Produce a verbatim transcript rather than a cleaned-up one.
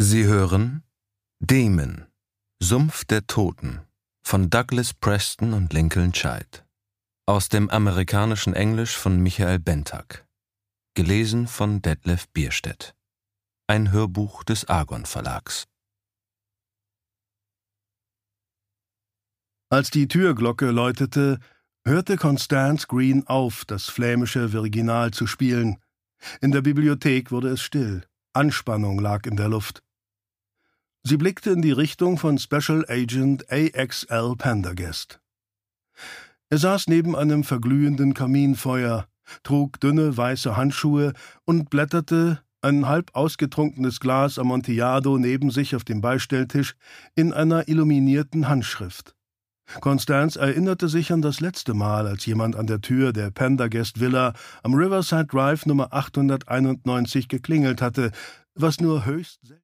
Sie hören Damon, Sumpf der Toten von Douglas Preston und Lincoln Chait. Aus dem amerikanischen Englisch von Michael Bentag. Gelesen von Detlef Bierstedt. Ein Hörbuch des Argon Verlags. Als die Türglocke läutete, hörte Constance Green auf, das flämische Virginal zu spielen. In der Bibliothek wurde es still. Anspannung lag in der Luft. Sie blickte in die Richtung von Special Agent A X L Pendergast. Er saß neben einem verglühenden Kaminfeuer, trug dünne weiße Handschuhe und blätterte, ein halb ausgetrunkenes Glas Amontillado neben sich auf dem Beistelltisch, in einer illuminierten Handschrift. Constance erinnerte sich an das letzte Mal, als jemand an der Tür der Pendergast Villa am Riverside Drive Nummer achthunderteinundneunzig geklingelt hatte, was nur höchst